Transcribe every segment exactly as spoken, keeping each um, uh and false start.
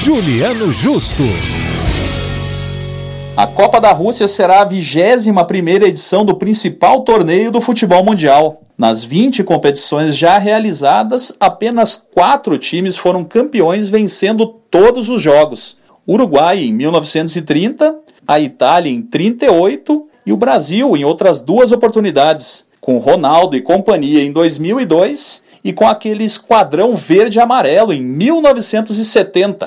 Juliano Justo. A Copa da Rússia será a vigésima primeira edição do principal torneio do futebol mundial. Nas vinte competições já realizadas, apenas quatro times foram campeões vencendo todos os jogos. Uruguai em mil novecentos e trinta, a Itália em trinta e oito e o Brasil em outras duas oportunidades, com Ronaldo e companhia em dois mil e dois e com aquele esquadrão verde-amarelo em mil novecentos e setenta.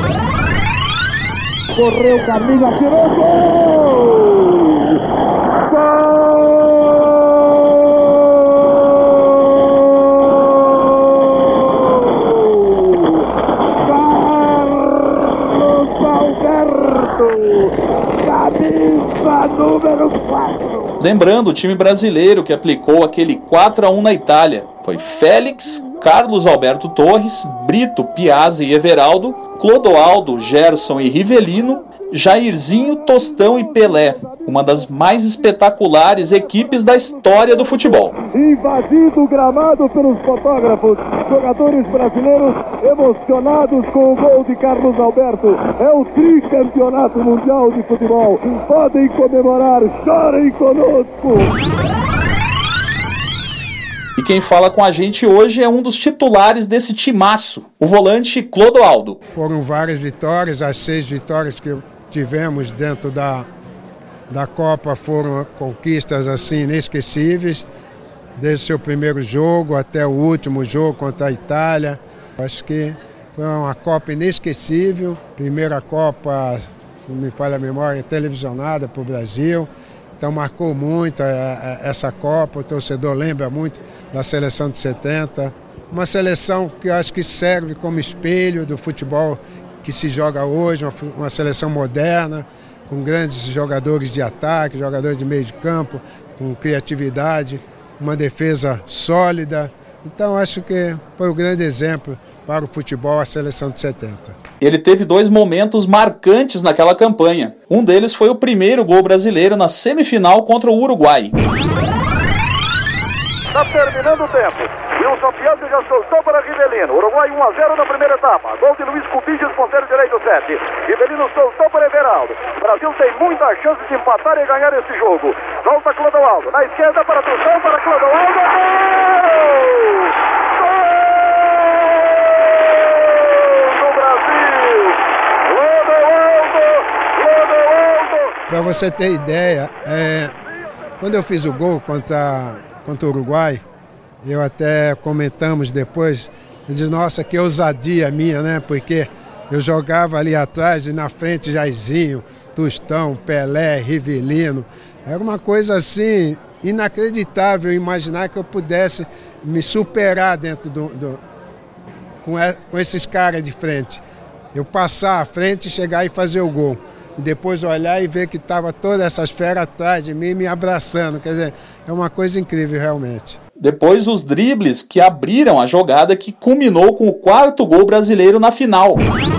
Correu, Carlinhos, atirou, gol! Gol! Carlos Alberto, camisa número quatro. Lembrando, o time brasileiro que aplicou aquele quatro a um na Itália foi Félix, Carlos Alberto Torres, Brito, Piazza e Everaldo, Clodoaldo, Gerson e Rivelino, Jairzinho, Tostão e Pelé, uma das mais espetaculares equipes da história do futebol. Invadido o gramado pelos fotógrafos, jogadores brasileiros emocionados com o gol de Carlos Alberto. É o tricampeonato mundial de futebol. Podem comemorar, chorem conosco. E quem fala com a gente hoje é um dos titulares desse timaço, o volante Clodoaldo. Foram várias vitórias, as seis vitórias que tivemos dentro da, da Copa foram conquistas assim inesquecíveis, desde o seu primeiro jogo até o último jogo contra a Itália. Acho que foi uma Copa inesquecível, primeira Copa, se não me falha a memória, televisionada para o Brasil. Então marcou muito essa Copa, o torcedor lembra muito da seleção de setenta. Uma seleção que eu acho que serve como espelho do futebol que se joga hoje, uma, uma seleção moderna, com grandes jogadores de ataque, jogadores de meio de campo, com criatividade, uma defesa sólida. Então acho que foi um grande exemplo para o futebol a seleção de setenta. Ele teve dois momentos marcantes naquela campanha. Um deles foi o primeiro gol brasileiro na semifinal contra o Uruguai. Está terminando o tempo. Wilson Piazza já soltou para Rivelino. Uruguai um a zero na primeira etapa. Gol de Luiz Cubides, ponteiro direito sete. Rivelino soltou para Everaldo. O Brasil tem muita chance de empatar e ganhar esse jogo. Volta Clodoaldo. Na esquerda para Tostão, para Clodoaldo. Para você ter ideia, é, quando eu fiz o gol contra, contra o Uruguai, eu até comentamos depois, eu disse, nossa, que ousadia minha, né? Porque eu jogava ali atrás e na frente Jairzinho, Tostão, Pelé, Rivelino. Era uma coisa assim, inacreditável imaginar que eu pudesse me superar dentro do, do com, a, com esses caras de frente. Eu passar à frente, chegar e fazer o gol. E depois olhar e ver que estava todas essas feras atrás de mim me abraçando. Quer dizer, é uma coisa incrível realmente. Depois os dribles que abriram a jogada que culminou com o quarto gol brasileiro na final.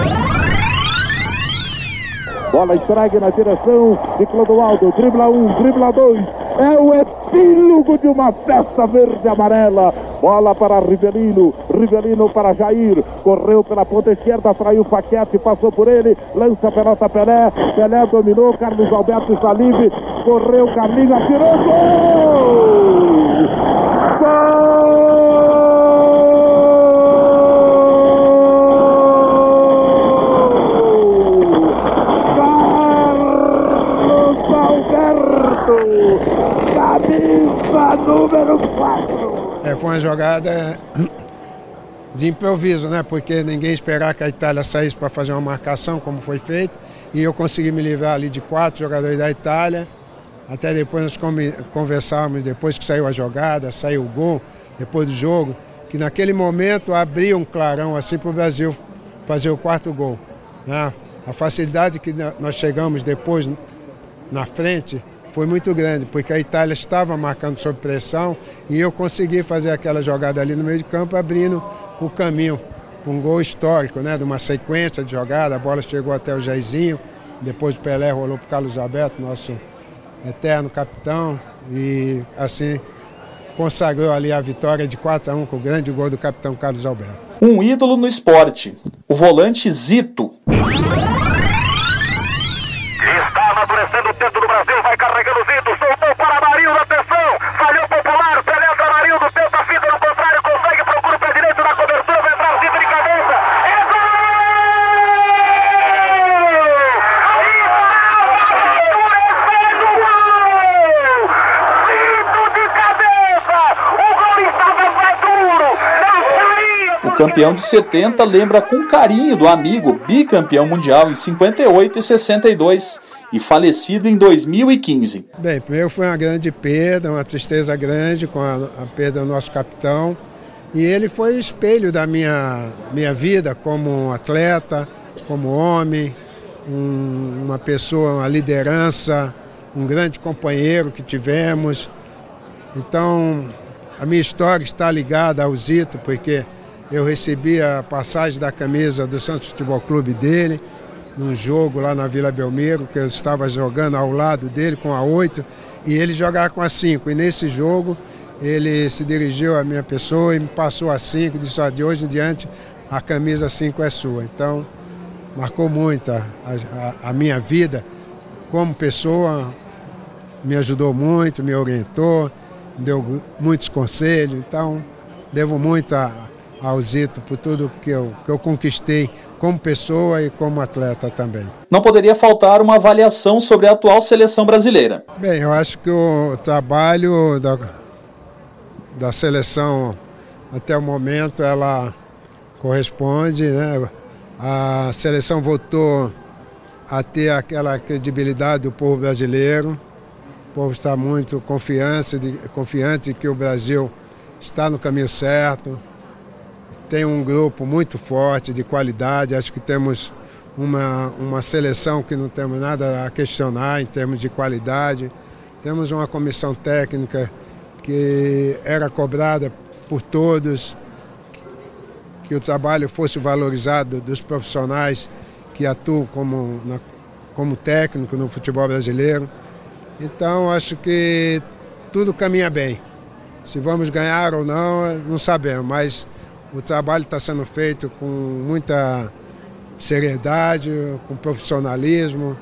Bola entregue na direção de Clodoaldo. Dribla um, dribla dois. É o epílogo de uma festa verde-amarela. Bola para Rivelino. Rivelino para Jair. Correu pela ponta esquerda, traiu Paquete, passou por ele. Lança a pelota Pelé. Pelé dominou. Carlos Alberto está livre. Correu, Carlinhos, atirou. Gol! Gol! Camisa número quatro. É, foi uma jogada de improviso, né? Porque ninguém esperava que a Itália saísse para fazer uma marcação, como foi feito. E eu consegui me livrar ali de quatro jogadores da Itália. Até depois nós conversávamos, depois que saiu a jogada, saiu o gol, depois do jogo, que naquele momento abriu um clarão assim para o Brasil fazer o quarto gol, né? A facilidade que nós chegamos depois na frente foi muito grande, porque a Itália estava marcando sob pressão e eu consegui fazer aquela jogada ali no meio de campo, abrindo o caminho, um gol histórico, né, de uma sequência de jogada. A bola chegou até o Jairzinho, depois o Pelé rolou para o Carlos Alberto, nosso eterno capitão, e assim consagrou ali a vitória de quatro a um com o grande gol do capitão Carlos Alberto. Um ídolo no esporte, o volante Zito. Está amadurecendo o tempo do Brasil, vai carregando o Zito, soltou para Marinho, atenção, falhou popular, penetra Marinho do tenta a fita no contrário, consegue, procura o pé direito na cobertura, vai entrar o Zito de cabeça, é gol! Aí O campeão de setenta lembra com carinho do amigo bicampeão mundial em cinquenta e oito e sessenta e dois e falecido em dois mil e quinze. Bem, primeiro foi uma grande perda, uma tristeza grande com a, a perda do nosso capitão. E ele foi espelho da minha, minha vida como atleta, como homem, um, uma pessoa, uma liderança, um grande companheiro que tivemos. Então, a minha história está ligada ao Zito, porque eu recebi a passagem da camisa do Santos Futebol Clube dele, num jogo lá na Vila Belmiro, que eu estava jogando ao lado dele com a oito, e ele jogava com a cinco. E nesse jogo, ele se dirigiu à minha pessoa e me passou a cinco, e disse, ó, de hoje em diante, a camisa cinco é sua. Então, marcou muito a, a, a minha vida como pessoa, me ajudou muito, me orientou, me deu muitos conselhos. Então, devo muito a, ao Zito por tudo que eu, que eu conquistei como pessoa e como atleta também. Não poderia faltar uma avaliação sobre a atual seleção brasileira. Bem, eu acho que o trabalho da, da seleção até o momento ela corresponde, né? A seleção voltou a ter aquela credibilidade do povo brasileiro. O povo está muito confiante de, confiante que o Brasil está no caminho certo. Tem um grupo muito forte, de qualidade. Acho que temos uma, uma seleção que não temos nada a questionar em termos de qualidade. Temos uma comissão técnica que era cobrada por todos, que o trabalho fosse valorizado dos profissionais que atuam como, na, como técnico no futebol brasileiro. Então, acho que tudo caminha bem. Se vamos ganhar ou não, não sabemos, mas o trabalho está sendo feito com muita seriedade, com profissionalismo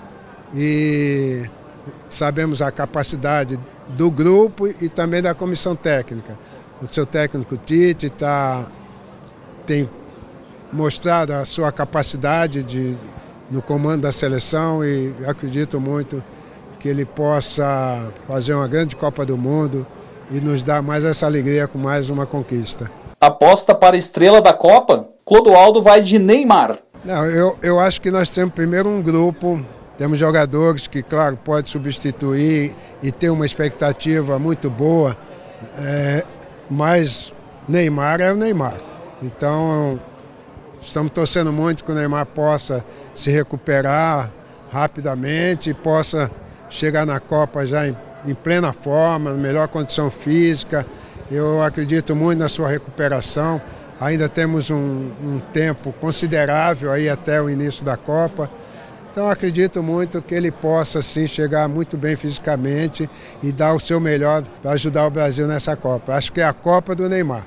e sabemos a capacidade do grupo e também da comissão técnica. O seu técnico Tite tá, tem mostrado a sua capacidade de, no comando da seleção e acredito muito que ele possa fazer uma grande Copa do Mundo e nos dar mais essa alegria com mais uma conquista. Aposta para a estrela da Copa? Clodoaldo vai de Neymar. Não, eu, eu acho que nós temos primeiro um grupo, temos jogadores que, claro, pode substituir e ter uma expectativa muito boa, é, mas Neymar é o Neymar. Então, estamos torcendo muito que o Neymar possa se recuperar rapidamente e possa chegar na Copa já em, em plena forma, melhor condição física. Eu acredito muito na sua recuperação. Ainda temos um, um tempo considerável aí até o início da Copa. Então acredito muito que ele possa sim chegar muito bem fisicamente e dar o seu melhor para ajudar o Brasil nessa Copa. Acho que é a Copa do Neymar.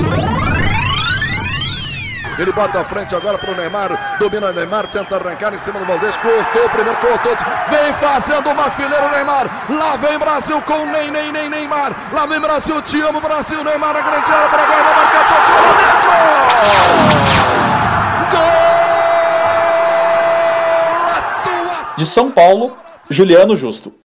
Ele bota a frente agora para o Neymar, domina o Neymar, tenta arrancar em cima do Valdez, cortou, primeiro cortou, vem fazendo uma fileira o Neymar, lá vem Brasil com Ney, Ney, Ney, Neymar, lá vem Brasil, te amo Brasil, Neymar, a grande área para agora, vai marcar, tocou lá dentro! Gol! De São Paulo, Juliano Justo.